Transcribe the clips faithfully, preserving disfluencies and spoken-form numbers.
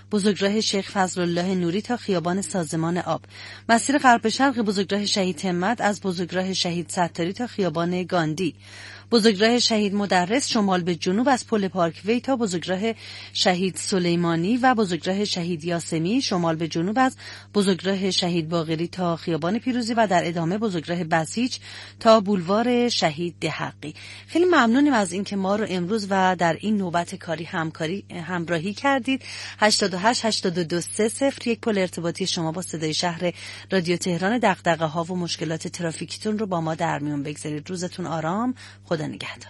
بزرگراه شیخ فضلالله نوری تا خیابان سازمان آب، مسیر غرب شرق بزرگراه شهید همت از بزرگراه شهید ستاری تا خیابان گاندی، بزرگراه شهید مدرس شمال به جنوب از پل پارکوی تا بزرگراه شهید سلیمانی و بزرگراه شهید یاسمی شمال به جنوب از بزرگراه شهید باقری تا خیابان پیروزی و در ادامه بزرگراه بسیج تا بولوار شهید دهقی. خیلی ممنونیم از اینکه ما رو امروز و در این نوبت کاری همکاری همراهی کردید. هشتاد و هشت هشتاد و دو سه صفر یک پل ارتباطی شما با صدای شهر رادیو تهران. دغدغه ها و مشکلات ترافیکیتون رو با ما در میون بگذارید. روزتون آرام. خدا نگهدار.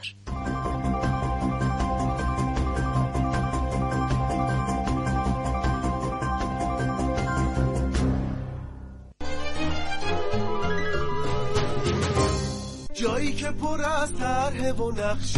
جایی که پر از طرح و نقشه،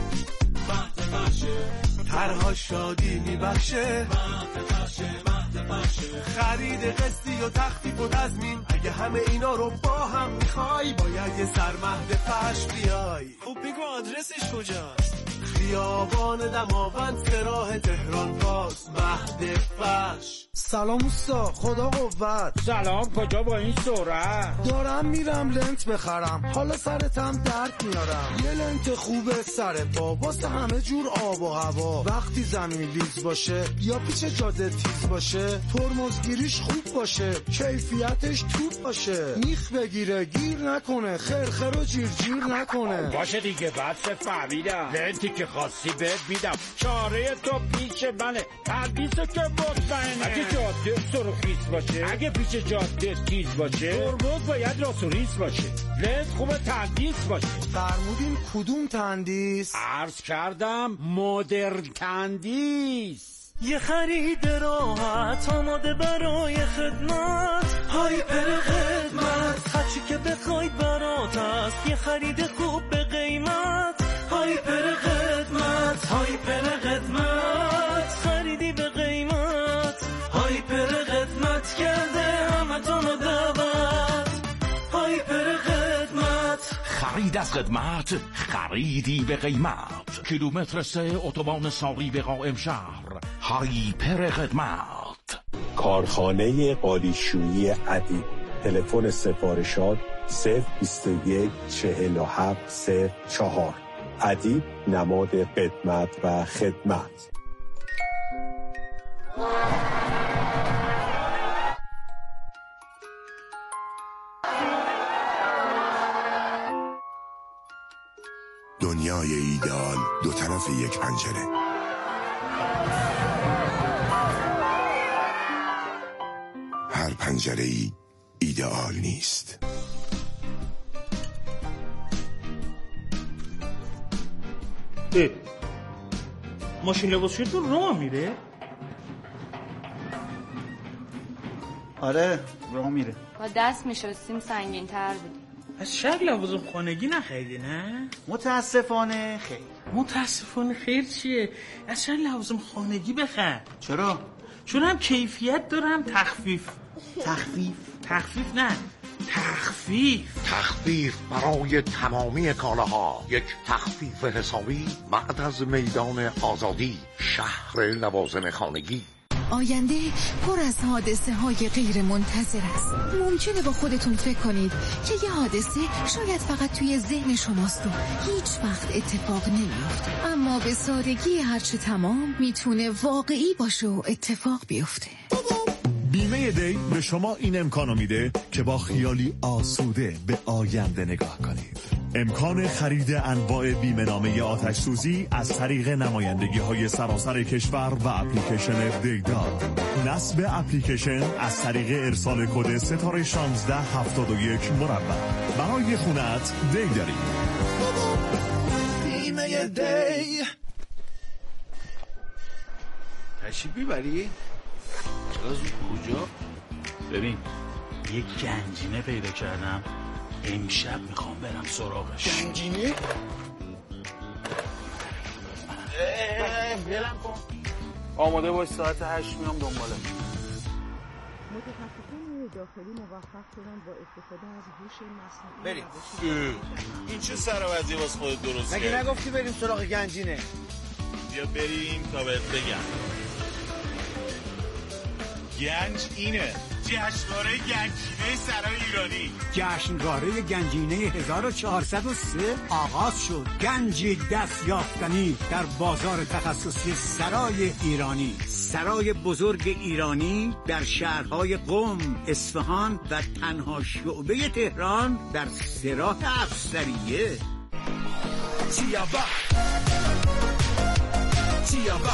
مهد بخشه، طرها شادی میبخشه، مهد بخشه، مهد بخشه، خرید قسطی و تخفیف و تضمین. اگه همه اینا رو با هم میخوای باید یه سر مهد فش بیای. خب بگو آدرسش کجاست؟ خیابان دماوند سراح تهران باز، مهد فش. سلام اوستا، خدا قوت. سلام، کجا با این سرعت؟ دارم میرم لنت بخرم، حالا سرتم درد میارم. یه لنت خوبه سر پا واسه همه جور آب و هوا. وقتی زمین لیز باشه یا پیچ جاده تیز باشه، ترمزگیریش خوب باشه، کیفیتش توپ باشه، میخ بگیره گیر نکنه، خرخر و جیر جیر نکنه. باشه دیگه، بعد فهمیدم. لنتی که خاصی بهت میدم، چاره تو پیش منه، تردیسو که مطمئنه. اگه جاده سرخیز باشه، اگه پیچ جاده تیز باشه، ترمز باید راست و ریز باشه، لنت خوبه تندیس باشه. فرمودین کدوم تندیس؟ عرض کردم مدرن تندیس. یه خرید راحت آماده برای خدمت، هایپر خدمت، هرچی که بخواید برات هست. یه خرید خوب به قیمت، هایپر خدمت، هایپر خدمت، خریدی به قیمت، هایپر خدمت کرده همتون دعوت، هایپر خدمت. خرید از خدمت، خریدی به قیمت. کیلومتر سه اتوبان ساری به قائم شهر، هایپر خدمت. کارخانه قالیشویی عدی. تلفن سفارشات صفر بیست و یک چهل و هفت صفر چهار. عدی نماد قدمت و خدمت. دنیای ایدئال دو طرف یک پنجره. هر پنجره‌ای ایدئال نیست. اه. ماشین لباسشویتون راه میره؟ آره راه میره. با دست میشستیم سنگین تر بود. از شک لوازم خانگی نخریدی نه؟ متاسفانه خیر. متاسفانه خیر چیه؟ اصلا لوازم خانگی بخر. چرا؟ چون هم کیفیت داره هم تخفیف. تخفیف؟ تخفیف نه، تخفیف. تخفیف برای تمامی کالاها. یک تخفیف حسابی بعد از میدان آزادی، شهر لوازم خانگی. آینده پر از حادثه های غیر منتظر است. ممکنه با خودتون فکر کنید که یه حادثه شاید فقط توی ذهن شماست و هیچ وقت اتفاق نمیفته، اما به سادگی هرچه تمام میتونه واقعی باشه و اتفاق بیفته. بیمه دی به شما این امکانو میده که با خیالی آسوده به آینده نگاه کنید. امکان خرید انواع بیمه نامه آتش سوزی از طریق نمایندگی های سراسر کشور و اپلیکیشن دیدار. نصب اپلیکیشن از طریق ارسال کد ستاره شانزده هفتاد و یک مربع. برای خونت دی داریم. بیمه دی. تشریف بیبری؟ از کجا؟ ببین یک گنجینه پیدا کردم، امشب میخوام برم سراغش. گنجینه؟ بیارم کن. آماده باش، ساعت هشت میام دنباله. متخصصان داخلی موفق شدن با استفاده از هوش مصنوعی. بریم. این چه سر واسه خودت درست کردی؟ مگه نگفتی بریم سراغ گنجینه؟ بیا بریم تا بهت بگم. گنج اینه جشنواره گنجینه سرای ایرانی. جشنواره گنجینه هزار و چهارصد و سه آغاز شد. گنجی دست یافتنی در بازار تخصصی سرای ایرانی. سرای بزرگ ایرانی در شهرهای قم، اصفهان و تنها شعبه تهران در سراح افسریه. چیابا چیابا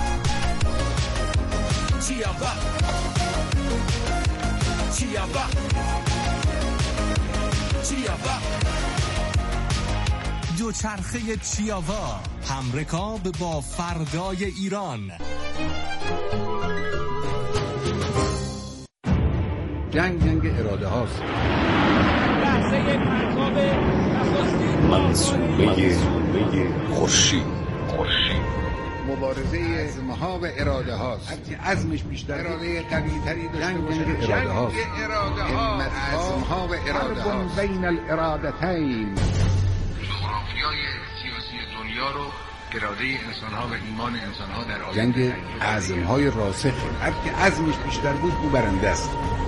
چیابا چیابا چیابا دوچرخه چیاوا، همرکاب با فردای ایران. جنگ جنگ اراده هاست. لحظه پرتاب منصوبه خورشید خورشید مبارزه عزمها و اراده هاست. هرچی عزمش بیشتر اراده قوی تری داشته باشه. جنگ اراده هاست. همت عزمها و اراده هاست. بین الارادتین. جغرافیای سیاسی دنیا رو اراده انسان‌ها و ایمان انسان‌ها در آینده. جنگ عزم‌های راسخ. هرچی عزمش بیشتر بود او برنده است.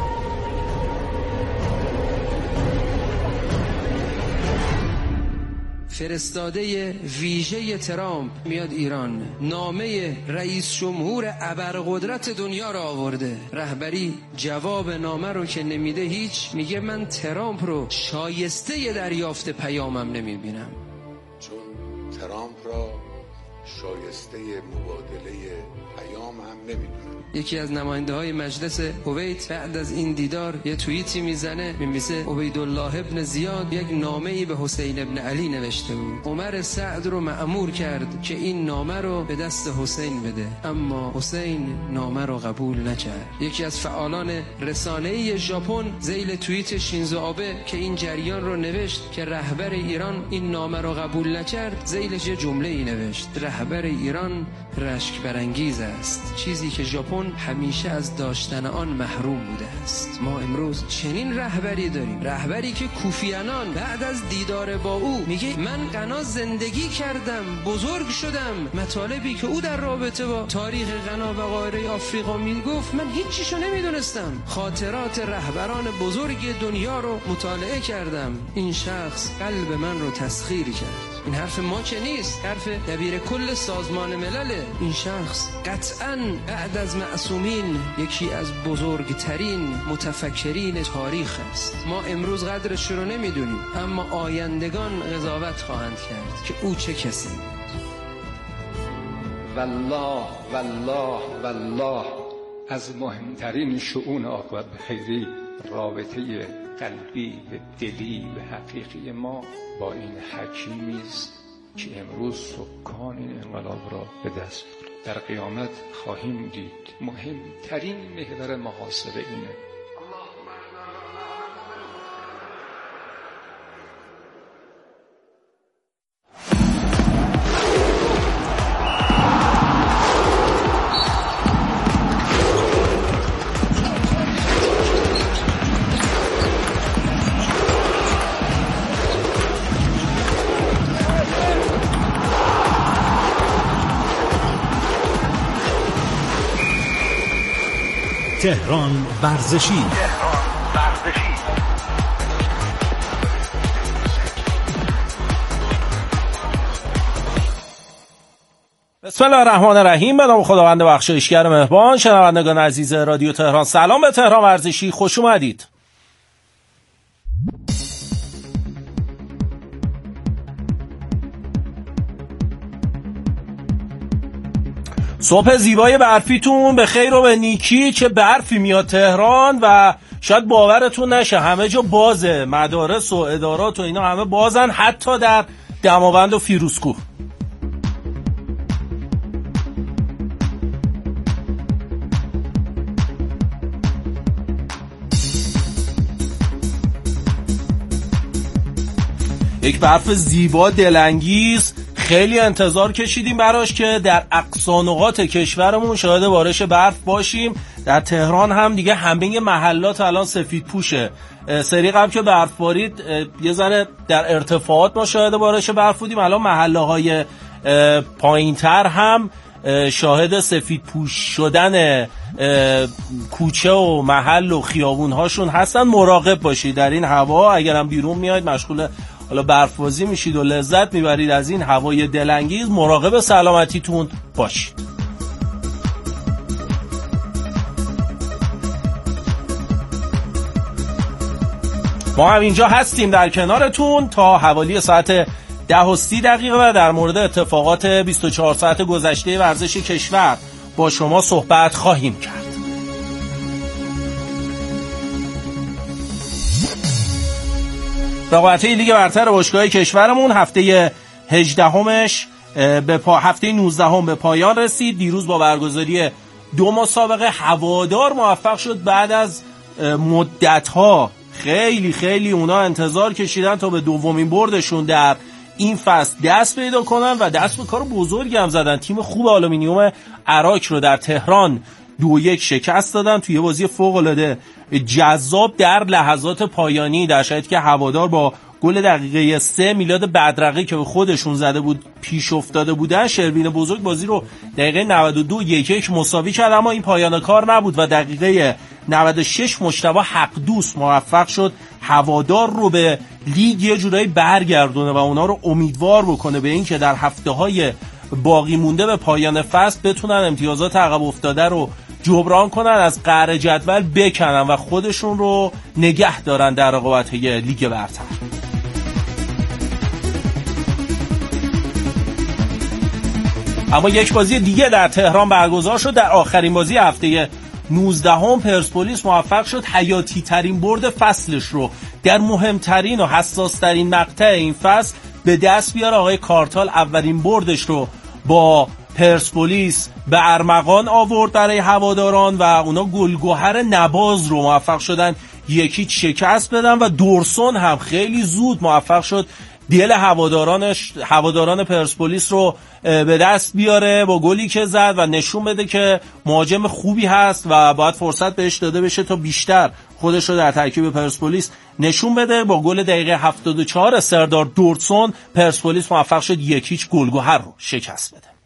فرستاده ویژه ترامپ میاد ایران، نامه رئیس جمهور ابرقدرت دنیا رو آورده. رهبری جواب نامه رو که نمیده هیچ، میگه من ترامپ رو شایسته دریافت پیامم نمیبینم. چون ترامپ را شایسته مبادله پیام هم نمیدونم. یکی از نماینده های مجلس کویت بعد از این دیدار یه توییتی میزنه، میمیسه عبیدالله ابن زیاد یک نامه‌ای به حسین ابن علی نوشته بود. عمر سعد رو مأمور کرد که این نامه رو به دست حسین بده، اما حسین نامه رو قبول نکرد. یکی از فعالان رسانه‌ای ژاپن ذیل توییت شینزو آبه که این جریان رو نوشت که رهبر ایران این نامه رو قبول نکرد، ذیلش یه جمله‌ای نوشت: رهبر ایران رشک برانگیز است، چیزی که ژاپن همیشه از داشتن آن محروم بوده است. ما امروز چنین رهبری داریم، رهبری که کوفیانان بعد از دیدار با او میگه من غنا زندگی کردم، بزرگ شدم. مطالبی که او در رابطه با تاریخ غنا و قاره آفریقا میگفت من هیچیشو نمیدونستم. خاطرات رهبران بزرگ دنیا رو مطالعه کردم. این شخص قلب من رو تسخیر کرد. این حرف ما که نیست، حرف دبیر کل سازمان ملله. این شخص قطعاً بعد از معصومین یکی از بزرگترین متفکرین تاریخ است. ما امروز قدرش رو نمیدونیم، اما آیندگان قضاوت خواهند کرد که او چه کسی بود. والله والله والله از مهمترین شؤون عاقبت بخیری رابطه قلبی و دلی و حقیقی ما با این حکیمی است که امروز سکان این انقلاب را به دست برد. در قیامت خواهیم دید مهمترین محور محاسبه اینه. تهران ورزشی. بسم الله الرحمن الرحیم. به نام خداوند بخشایشگر مهربان. شنوندگان عزیز رادیو تهران، سلام به تهران ورزشی، خوش اومدید. صبح زیبای برفیتون به خیر و به نیکی. چه برفی میاد تهران و شاید باورتون نشه همه جا بازه، مدارس و ادارات و اینا همه بازن، حتی در دماوند و فیروزکوه. یک برف زیبا دلانگیز، خیلی انتظار کشیدیم براش که در اقصا نقاط کشورمون شاهد بارش برف باشیم. در تهران هم دیگه همه محلات الان سفید پوشه. سری قبل که برف بارید یه ذره در ارتفاعات ما شاهد بارش برف بودیم، الان محله های پایین تر هم شاهد سفید پوش شدن کوچه و محل و خیابون هاشون هستن. مراقب باشید در این هوا، اگرم بیرون میاید مشغول حالا برفبازی میشید و لذت میبرید از این هوای دلانگیز، مراقب سلامتیتون باشید. ما هم اینجا هستیم در کنارتون تا حوالی ساعت ده و سی دقیقه و در مورد اتفاقات بیست و چهار ساعت گذشته ورزش کشور با شما صحبت خواهیم کرد. رقابت‌های لیگ برتر باشگاه‌های کشورمون هفته هجدهمش به پا هفته نوزدهم به پایان رسید. دیروز با برگزاری دو مسابقه هوادار موفق شد بعد از مدت‌ها، خیلی خیلی اونا انتظار کشیدن تا به دومین بردشون در این فصل دست پیدا کنن و دست به کار بزرگی هم زدن. تیم خوب آلومینیوم عراق رو در تهران دو یک شکست دادن توی بازی فوق‌العاده جذاب در لحظات پایانی، در شرایطی که هوادار با گل دقیقه سه میلاد بدرقه که به خودشون زده بود پیش افتاده بودن. شروین بزرگ بازی رو دقیقه نود و دو یک یک مساوی کرد، اما این پایان کار نبود و دقیقه نود و شش مجتبی حقدوست موفق شد هوادار رو به لیگ یه جورایی برگردونه و اونا رو امیدوار بکنه به این که در هفته‌های باقی مونده به پایان فصل بتونن امتیازات عقب افتاده رو جبران کنن، از قعر جدول بکنن و خودشون رو نگه دارن در رقابت‌های لیگ برتر. اما یک بازی دیگه در تهران برگزار شد. در آخرین بازی هفته نوزدهم پرسپولیس موفق شد حیاتی ترین برد فصلش رو در مهمترین و حساس ترین مقطع این فصل به دست بیاره. آقای کارتال اولین بردش رو با پرسپولیس به ارمغان آورد برای هواداران و اونا گلگهر نباز رو موفق شدن یکی شکست بدن و دورسون هم خیلی زود موفق شد دل هوادارانش هواداران پرسپولیس رو به دست بیاره با گلی که زد و نشون بده که مهاجم خوبی هست و باید فرصت بهش داده بشه تا بیشتر خودش رو در ترکیب پرسپولیس نشون بده. با گل دقیقه هفتاد و چهار سردار دورسون پرسپولیس موفق شد یکیچ گلگهر رو شکست بده.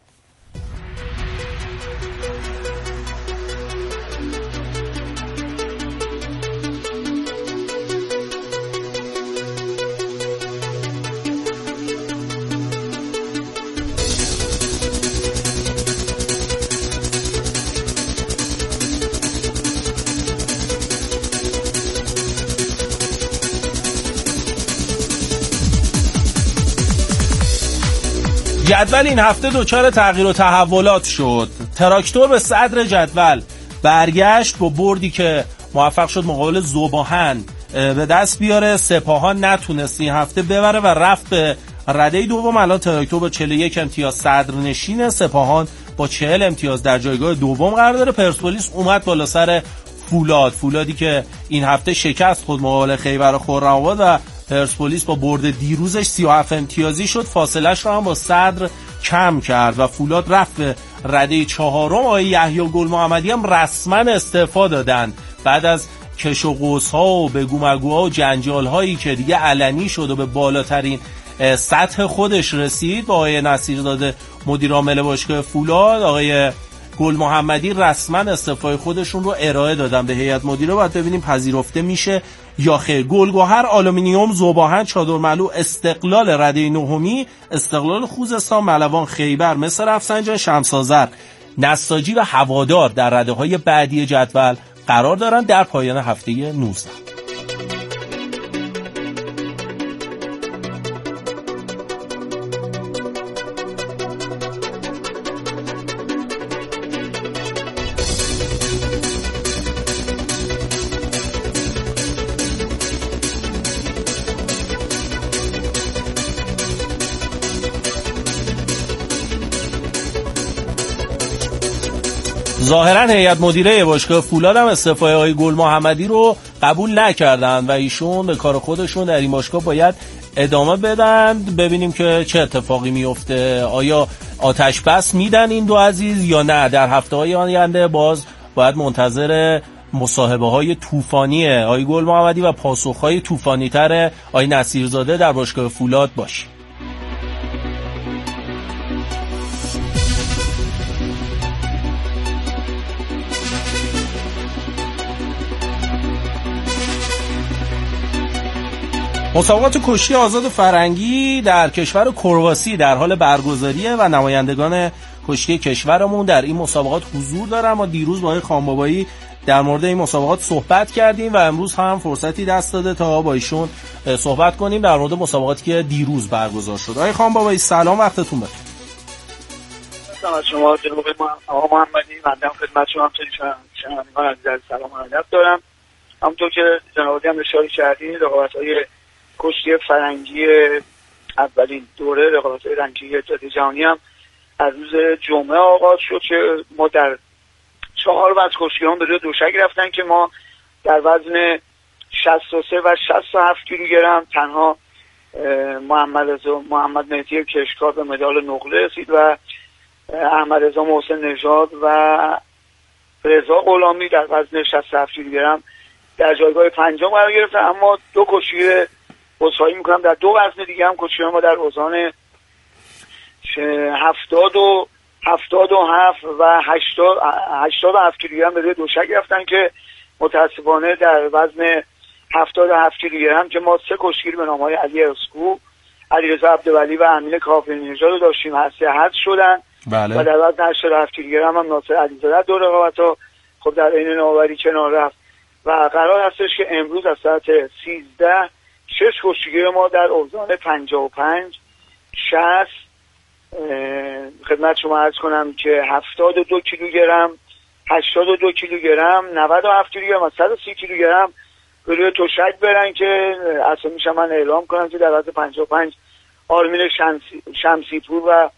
جدول این هفته دچار تغییر و تحولات شد. تراکتور به صدر جدول برگشت با بردی که موفق شد مقابل ذوباهن به دست بیاره. سپاهان نتونست این هفته ببره و رفت به رده دوم. الان تراکتور با چهل و یک امتیاز صدر نشینه، سپاهان با چهل امتیاز در جایگاه دوم قرار داره. پرسپولیس اومد بالا سر فولاد، فولادی که این هفته شکست خود مقابل خیبر خرم‌آباد و پرسپولیس با برد دیروزش سی و هفت امتیازی شد، فاصلش رو هم با صدر کم کرد و فولاد رفت به رده چهارم. آقای یحیی گل محمدی هم رسما استعفا دادن بعد از کش و قوس‌ها و بگومگوها و جنجال‌هایی که دیگه علنی شد و به بالاترین سطح خودش رسید. با آقای نصیرزاده مدیر عامل باشگاه فولاد، آقای گل محمدی رسما استعفای خودشون رو ارائه دادن به هیئت مدیره. باید ببینیم پذیرفته میشه یا خیر. گلگهر، آلومینیوم، ذوباهن، چادرملو، استقلال رده نهمی، استقلال خوزستان، ملوان، خیبر، مصر رفسنجان، شمس آذر، نساجی و هوادار در رده‌های بعدی جدول قرار دارند در پایان هفته نوزده. ظاهرا هیئت مدیره باشگاه فولاد هم استعفای آقای گل محمدی رو قبول نکردن و ایشون به کار خودشون در این باشگاه باید ادامه بدن. ببینیم که چه اتفاقی میفته. آیا آتش بس میدن این دو عزیز یا نه؟ در هفته‌های آینده باز باید منتظر مصاحبه های طوفانی آقای گل محمدی و پاسخ‌های طوفانی‌تر آقای نصیرزاده در باشگاه فولاد باشیم. مسابقات کشتی آزاد فرنگی در کشور کرواسی در حال برگزاریه و نمایندگان کشتی کشورمون در این مسابقات حضور دارن. ما دیروز با آقای خانبابایی در مورد این مسابقات صحبت کردیم و امروز هم فرصتی دست داده تا با ایشون صحبت کنیم در مورد مسابقاتی که دیروز برگزار شد. آقای خانبابایی سلام، وقتتون بخیر. سلام شما جناب آقا محمدی، من خدمت شما همچنین شنوندگان عزیز سلام و ادب دارم. همونطور که جناب هم اشاره کردین، رقابت‌های کشتی فرنگی اولین دوره رقابت‌های رنگی اتحادیه جهانی هم از روز جمعه آغاز شد که ما در چهار وزن کشتیان به روی دوشک رفتن که ما در وزن شصت و سه و شصت و هفت کیلوگرم تنها محمد رضا محمد مهدی کشکار به مدال نقره رسید و احمد رضا محسن نژاد و رضا غلامی در وزن شصت و هفت کیلوگرم در جایگاه پنجم قرار گرفتن. اما دو کشتی عذرخواهی میکنم در دو وزن دیگه هم کشتیان ما در اوزان هفتاد و هفتاد و هفت و هشتاد هشتاد و هفت کیلوگرم به روی دوشک رفتن که متاسفانه در وزن هفتاد و هفت کیلوگرم که ما سه کشتی به نام های علی اسکو، علیرضا عبدولی و امین کافری نژاد رو داشتیم، هر سه حذف شدن. بله. و در وزن هشتاد و هفت کیلوگرم هم ناصر علیزاده دو رقابت‌ها خب در عین نوآوری کنار رفت و قرار هستش که امروز از ساعت سیزده شش کشتیگیر ما در اوزان پنجاه و پنج، شصت خدمت شما عرض کنم که هفتاد و دو کیلوگرم، هشتاد و دو کیلوگرم، نود و هفت کیلوگرم و صد و سی کیلوگرم به روی توشک برن که اصلا میشه من اعلام کنم که در وزن پنجاه و پنج آرمین شمسی، شمسی پور و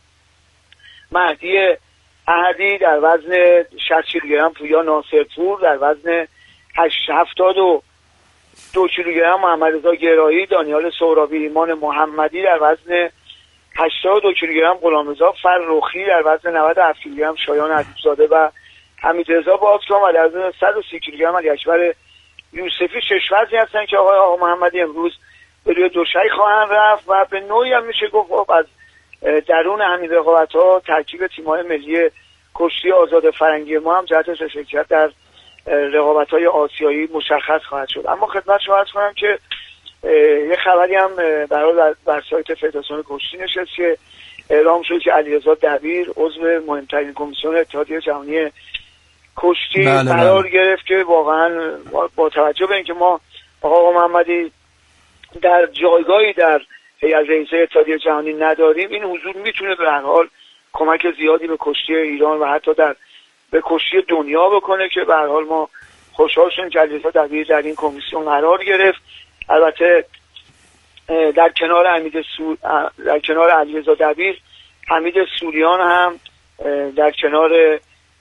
مهدی احدی، در وزن شصت کیلوگرم پویا ناصر پور، در وزن هفتاد و دو کیلوگرم محمد رضا گرایی، دانیال سهرابی، ایمان محمدی، در وزن هشتاد و دو کیلوگرم غلامرضا فرخی، در وزن نود و هفت کیلوگرم شایان ادیبزاده و حمیدرضا بازکام و در وزن صد و سی کیلوگرم علی اکبر یوسفی شش وزنی هستن که آقای آقا محمدی امروز به روی دوشک خواهند رفت و به نوعی هم میشه گفت از درون همین رقابت‌ها ترکیب تیم‌های ملی کشتی آزاد فرنگی ما هم جهت شرکت در رقابت‌های آسیایی مشخص خواهد شد. اما خدمت شما عرض کنم که یه خبری هم برای بر سایت فدراسیون کشتی نشست که اعلام شد که علیرضا دبیر عضو مهمترین کمیسیون اتحادیه جهانی کشتی بله قرار بله. گرفت که واقعا با توجه به اینکه ما آقا محمدی در جایگاهی در هیئت رئیسه اتحادیه جهانی نداریم، این حضور میتونه به هر حال کمک زیادی به کشتی ایران و حتی در به کشتی دنیا بکنه که به هر حال ما خوشحال شدیم که علیرضا دبیر در این کمیسیون قرار گرفت. البته در کنار حمید سو... در کنار علیرضا دبیر حمید سوریان هم در کنار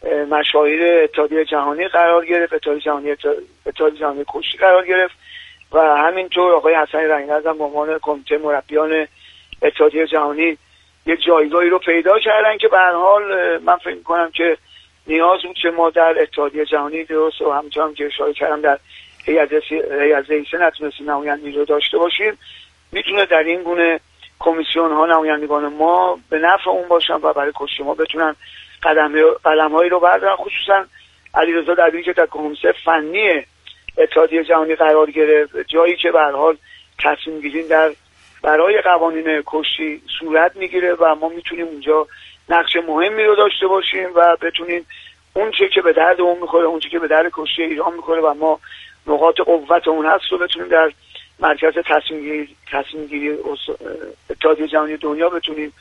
مشاهیر اتحادیه جهانی قرار گرفت، اتحادیه جهانی اتحادیه جهانی کشتی قرار گرفت و همینطور آقای حسن رنگنرد هم به عنوان کمیته مربیان اتحادیه جهانی یک جایگاهی رو پیدا کردن که به هر حال من فکر می‌کنم که نیاز بود که ما در اتحادیه جهانی درست و همونطور هم که اشاره کردم در هیئت رئیسه نتونستیم نمایندگی رو داشته باشیم، میتونه در این گونه کمیسیون ها نمایندگان ما به نفع اون باشن و برای کشتی ما بتونن قدم قلم‌هایی رو بردارن. خصوصا علیرضا دبیر که در کمیته فنی اتحادیه جهانی قرار گرفت، جایی که به هر حال تصمیم گیری در برای قوانین کشتی صورت میگیره و ما میتونیم اونجا نقش مهمی رو داشته باشیم و بتونیم اون چه که به درد اون میخوره، اون چه که به درد کشتی ایران میخوره و ما نقاط قوت اون هست رو بتونیم در مرکز تصمیم گیری تصمیم گیری اتحادیه جهانی دنیا بتونیم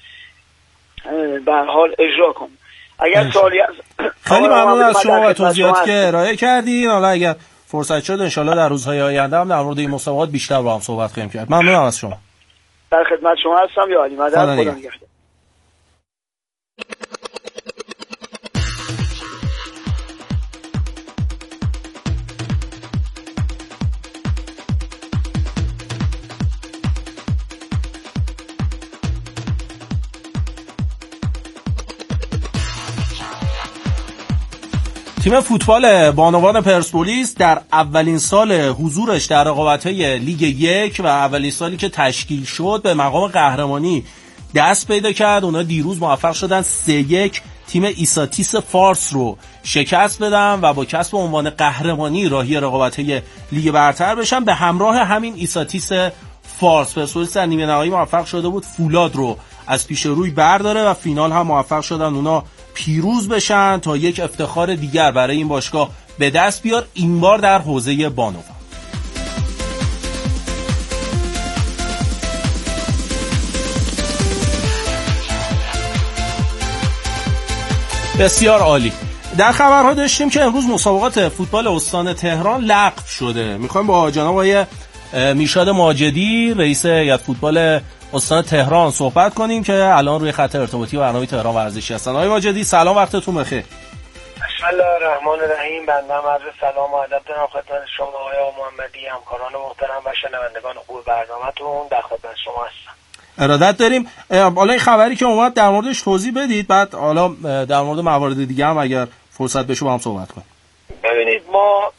به هر حال اجرا کنیم. اگر سوالی از خیلی ممنون از شما و توضیحاتی که ارائه کردین. حالا اگر فرصت شد ان شاءالله در روزهای آینده هم در مورد این مسابقات بیشتر با هم صحبت خواهیم کرد. ممنونم از شما. در خدمت شما هستم. یا علی مدد. خدا نگهدار. تیم فوتبال بانوان پرسپولیس در اولین سال حضورش در رقابت‌های لیگ یک و اولین سالی که تشکیل شد به مقام قهرمانی دست پیدا کرد. اونا دیروز موفق شدن سه یک تیم ایساتیس فارس رو شکست بدن و با کسب عنوان قهرمانی راهی رقابت‌های لیگ برتر بشن. به همراه همین ایساتیس فارس. پرسپولیس در نیمه نهایی موفق شده بود فولاد رو از پیش روی برداره و فینال هم موفق شدن اونا پیروز بشن تا یک افتخار دیگر برای این باشگاه به دست بیار، این بار در حوزه بانوان. بسیار عالی. در خبرها داشتیم که امروز مسابقات فوتبال استان تهران لغو شده. میخوایم با جناب آقای میشاد ماجدی رئیس هیئت فوتبال استان تهران صحبت کنیم که الان روی خط ارتباطی برنامه تهران ورزشی هستن. آقای ماجدی سلام، وقتتون بخیر. بسم الله الرحمن الرحیم. بنده عرض سلام و ادب دارم خدمت شما آقای محمدی، همکاران محترم و شنوندگان خوب برنامه‌تون. در خدمت شما هستم. ارادت داریم. حالا این خبری که اومد در موردش توضیح بدید، بعد حالا در مورد موارد دیگه هم اگر فرصت بشه با هم صحبت کنیم. ببینید ما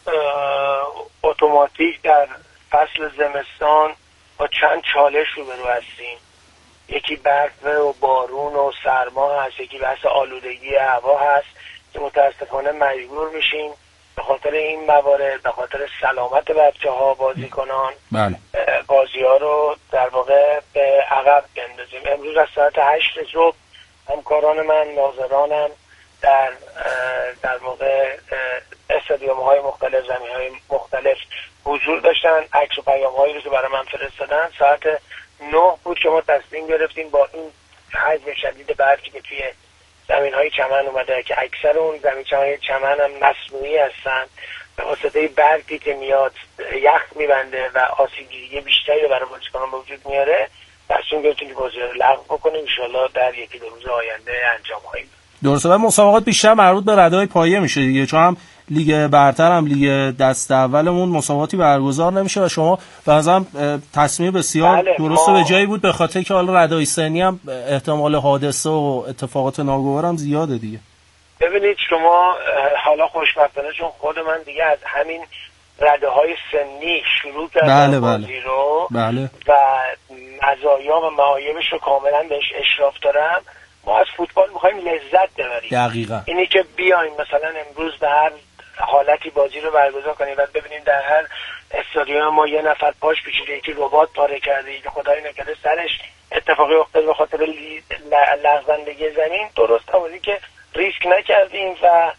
اتوماتیک در فصل زمستان با چند چالش روبرو هستیم. یکی برف و بارون و سرما هست، یکی بحث آلودگی هوا هست که متاسفانه مجبور میشیم به خاطر این موارد، به خاطر سلامت بچه‌ها بازیکنان بله بازی ها رو در واقع به عقب بندازیم. امروز از ساعت هشت صبح همکاران من ناظرانم در در واقع استادیوم های مختلف، زمین های مختلف حضور داشتن. عکس و پیام هایی رو که برای من فرستادن ساعت نه بود که ما تصمیم گرفتیم با این حجم شدید برفی که توی زمین های چمن اومده که اکثر اون زمین های چمن هم مصنوعی هستن، به واسطه برفی که میاد یخ میبنده و آسیبگیری بیشتری رو برای بازیکنان به وجود میاره، تصمیم گرفتیم که بازی رو لغو بکنیم. ان شاءالله در یکی دو روز آینده انجام خواهیم. درسته. و مسابقات بیشتر مربوط به رده‌های پایه میشه دیگه، چون هم لیگ برتر هم لیگ دست اولمون مسابقاتی برگزار نمیشه و شما به نظرم تصمیم بسیار بله درسته ما... به جایی بود، به خاطر که حالا رده‌های سنی هم احتمال حادثه و اتفاقات ناگوار هم زیاده دیگه. ببینید شما حالا خوشبختانه چون خود من دیگه از همین رده‌های سنی شروع کردم بله بازی بله. رو بله. و مزایا و معایبش رو کاملا بهش اشراف دارم. ما از فوتبال میخوایم لذت ببریم. دقیقاً. اینی که بیایم مثلا امروز به هر حالتی بازی رو برگزار کنیم و ببینیم در هر استادیوم ما یه نفر پاش پیچیده، یکی ربات پاره کرده، یکی خدای نکرده سرش اتفاقی افتاد به خاطر لغزندگی زمین، درست همونی که ریسک نکردیم و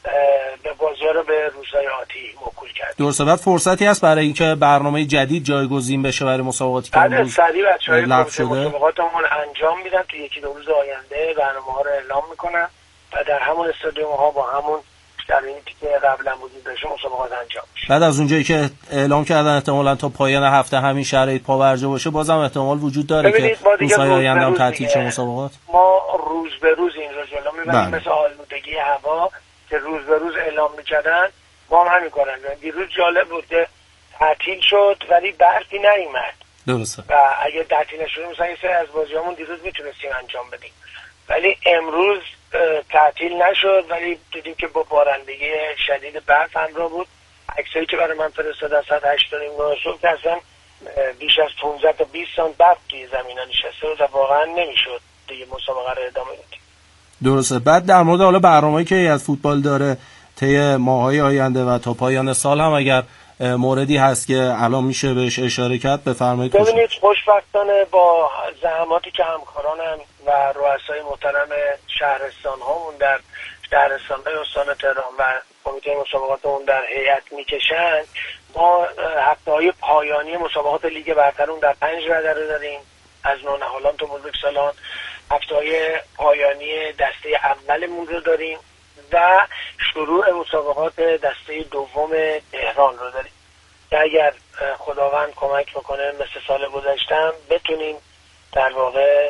به بازی‌ها رو به روزهای آتی موکول کردیم. درسته. بعد فرصتی هست برای اینکه برنامه جدید جایگزین بشه برای مسابقاتی که بعد سریع بچه‌های مسابقاتمون انجام میدن، تو یکی دو روز آینده برنامه‌ها رو اعلام میکنن و در همون استادیوم‌ها با همون شرایطی که قبلا وجود داشته مسابقات انجام میشه. بعد از اونجایی که اعلام کردن احتمالاً تا پایان هفته همین شرایط پاورجا باشه، بازم احتمال وجود داره که روزهای آینده هم تعطیل شه مسابقات. ما روز به روز این رو جلو میبریم. بله. مثل آلودگی هوا که روز به روز اعلام میکردن، ما هم همین کارن. دیروز جالب بود که تعطیل شد ولی برفی نیومد. درسته. و اگه تعطیل نشد مثلا یه سری از بازیامون دیروز میتونستیم انجام بدیم، ولی امروز تعطیل نشد ولی دیدیم که با بارندگی شدید برف همراه بود. عکسایی که برای من فرستادن ساعت هشت و نیم صبح که اصلا بیش از پانزده تا بیست سانت برف توی زمین ها نشسته بود و واقعا نمیشد دیگه مسابقه رو ادامه بدیم. درسته. بعد در مورد حالا برنامه‌ای که از فوتبال داره طی ماه‌های آینده و تا پایان سال هم اگر موردی هست که الان میشه بهش اشاره کرد بفرمایید. ببینید خوشبختانه با زحماتی که همکارانم و رؤسای محترم شهرستان هامون در شهرستان های استان تهران و کمیته مسابقاتمون در هیئت میکشن، ما هفته های پایانی مسابقات لیگ برترون در پنج رده رو داریم، از نونهالان تا بزرگسالان. هفته های پایانی دسته اولمون رو داریم و شروع مسابقات دسته دوم تهران رو داریم که اگر خداوند کمک بکنه مثل سال گذشتم بتونیم در واقع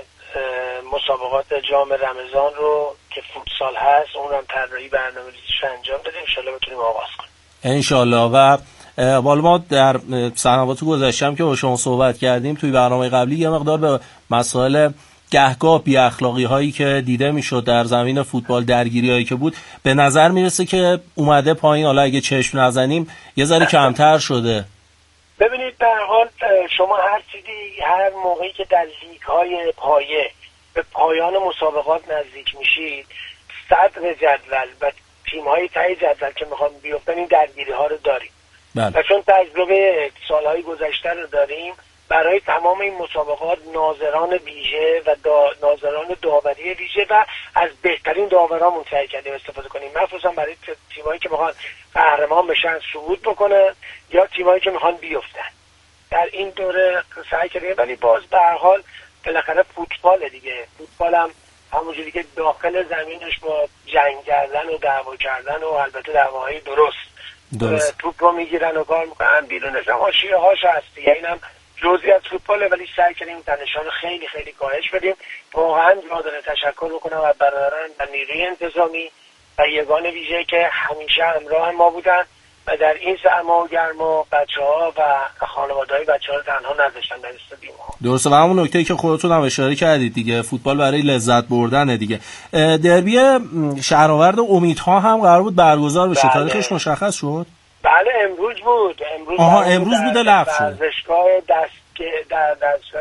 مسابقات جام رمضان رو که فوتسال هست اون هم طراحی برنامه‌ریزیش انجام بدیم، ان شاءالله بتونیم آغاز کنیم ان شاءالله. و بالا ما در سنوات گذشته که با شما صحبت کردیم توی برنامه قبلی یه مقدار به مسائل گهگاه بی اخلاقی هایی که دیده میشد در زمین فوتبال، درگیری هایی که بود، به نظر میرسه که اومده پایین. حالا اگه چشم نزنیم یه ذره کمتر شده. ببینید در حال شما هر چیزی هر موقعی که در لیگ های پایه به پایان مسابقات نزدیک میشید، صدر جدول و تیم های ته جدول که میخوام بیفتن این درگیری ها رو داریم. بله. و چون تجربه سالهای گذشته رو داریم برای تمام این مسابقات ناظران ویژه و دا ناظران داوری ویژه و از بهترین داورامون سعی کردیم استفاده کنیم، مخصوصا برای تیمایی که میخوان قهرمان بشن، صعود بکنن، یا تیمایی که میخوان بیفتن. در این دوره سعی کردیم، ولی باز به هر حال بالاخره فوتبال دیگه، فوتبال هم همونجوری که داخل زمینش با جنگ کردن و دعوا کردن و البته دعواهای درست درست توپ رو میگیرن و کار میکنن، بیرونش هم حاشیه هاش هست دیگه، اینم جزئی از فوتباله، ولی سعی کردیم تنش‌ها رو خیلی خیلی کاهش بدیم. واقعا یادم تشکر بکنم از برادران و نیروی انتظامی و یگان ویژه که همیشه همراه ما بودن و در این سرما و گرما بچه‌ها و خانواده‌های بچه‌ها رو تنها نذاشتن در استادیوم. درسته، و همون نکته‌ای که خودتون هم اشاره کردید دیگه، فوتبال برای لذت بردنه دیگه. دربی شهرآورد امیدها هم قرار بود برگزار بشه، تاریخش مشخص شد؟ بله امروز بود. امروز آها امروز بوده لغو شد. ورزشگاه دست در دستگاه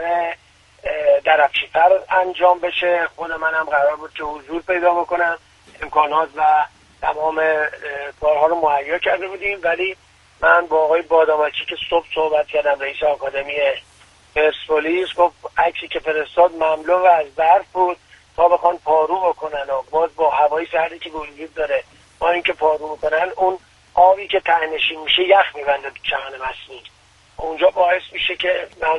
درفشی‌فر انجام بشه. خود منم قرار بود که حضور پیدا بکنم، امکانات و تمام کارها رو مهیا کرده بودیم، ولی من با آقای بادامچی که صبح صحبت کردم، رئیس آکادمی پرسپولیس، گفت عکسی که فرستاد مملو از برف بود تا بخوان پارو بکنن و باز با هوای سردی که وجود داره با اینکه پارو بکنن، اون آبی که ته‌نشین میشه یخ میبنده تو چمن مصنوعی، اونجا باعث میشه که من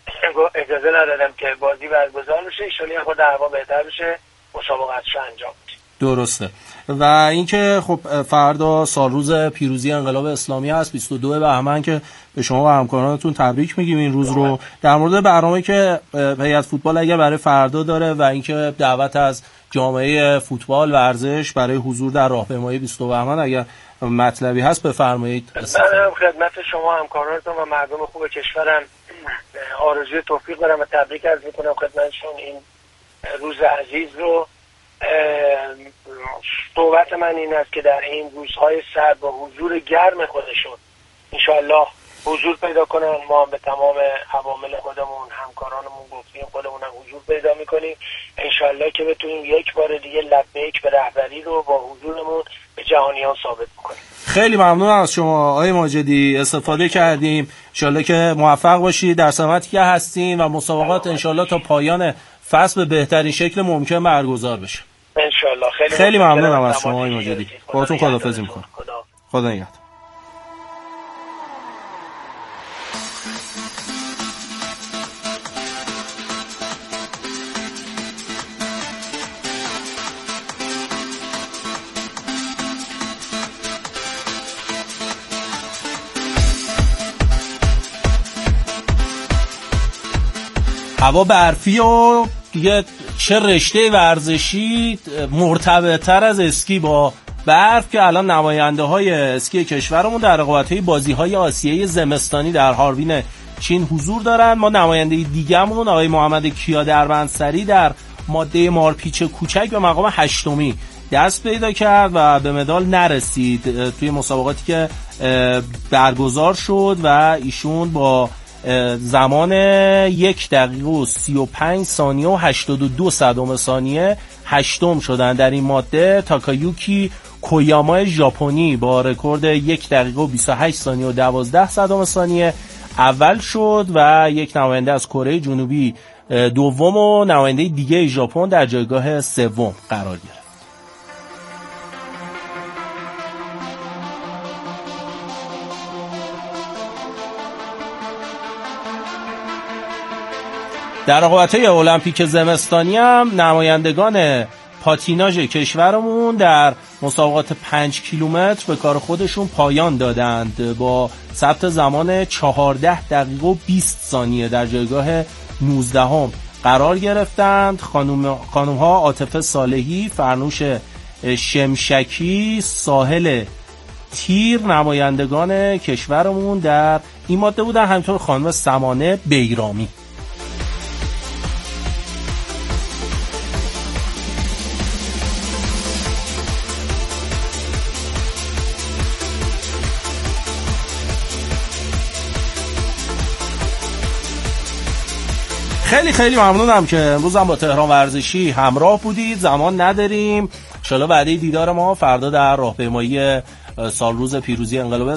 اجازه ندادم که بازی برگزار بشه. ان شاءالله خود هوا بهتر بشه، مسابقاتش انجام بشه. درسته. و اینکه خب فردا سالروز پیروزی انقلاب اسلامی هست، بیست و دو بهمن، که به شما و همکارانتون تبریک میگیم این روز رو. در مورد برنامه‌ای که هیئت فوتبال اگر برای فردا داره و اینکه دعوت از جامعه فوتبال ورزش برای حضور در راهپیمایی بیست و دو بهمن اگر مطلبی هست بفرمایید. من خدمت شما همکارانتون و مردم خوب کشورم آرزوی توفیق دارم و تبریک عرض میکنم خدمتشون این روز عزیز رو. صحبت من این است که در این روزهای سرد با حضور گرم خودشون انشاءالله حضور پیدا کنن. ما هم به تمام عوامل خودمون، همکارانمون گفتیم خودمون هم حضور پیدا میکنیم انشاءالله که بتونیم یک بار دیگه لبیک به رهبری رو با حضورمون به جهانیان ثابت بکنیم. خیلی ممنون از شما آقای ماجدی، استفاده کردیم. انشاءالله که موفق باشید در سمتی که هستین و مسابقات انشاءالله تا پایان فصل به بهترین شکل ممکن برگزار بشه. انشاءالله. خیلی خیلی ممنونم از شما آقای ماجدی. باهاتون خداحافظی می‌کنم. خدا نگهدار. هوا برفی و دیگه چه رشته ورزشی مرتبط‌تر از اسکی با برف که الان نماینده های اسکی کشورمون در رقابت‌های بازی‌های آسیایی زمستانی در هاروین چین حضور دارن. ما نماینده دیگه‌مون آقای محمد کیا دربندسری در ماده مارپیچ کوچک به مقام هشتمی دست پیدا کرد و به مدال نرسید توی مسابقاتی که برگزار شد و ایشون با زمان یک دقیقه و سی و پنج ثانیه و هشتاد و دو صدم ثانیه هشتم شدن. در این ماده تاکایوکی کویاما ژاپنی با رکورد یک دقیقه و بیست و هشت ثانیه و دوازده صدم ثانیه اول شد و یک نماینده از کره جنوبی دوم و نماینده دیگه ژاپن در جایگاه سوم قرار گرفت. در رقابت‌های المپیک زمستانی هم نمایندگان پاتیناژ کشورمون در مسابقات پنج کیلومتر به کار خودشون پایان دادند با ثبت زمان چهارده دقیقه و بیست ثانیه در جایگاه نوزدهم قرار گرفتند. خانم خانم‌ها عاطفه صالحی، فرنوش شمشکی، ساحل تیر نمایندگان کشورمون در این ماده بودن، همینطور خانم سمانه بیرامی. خیلی خیلی ممنونم که امروز هم با تهران ورزشی همراه بودید. زمان نداریم، ان شاءالله وعده دیدار ما فردا در راهپیمایی سالروز پیروزی انقلاب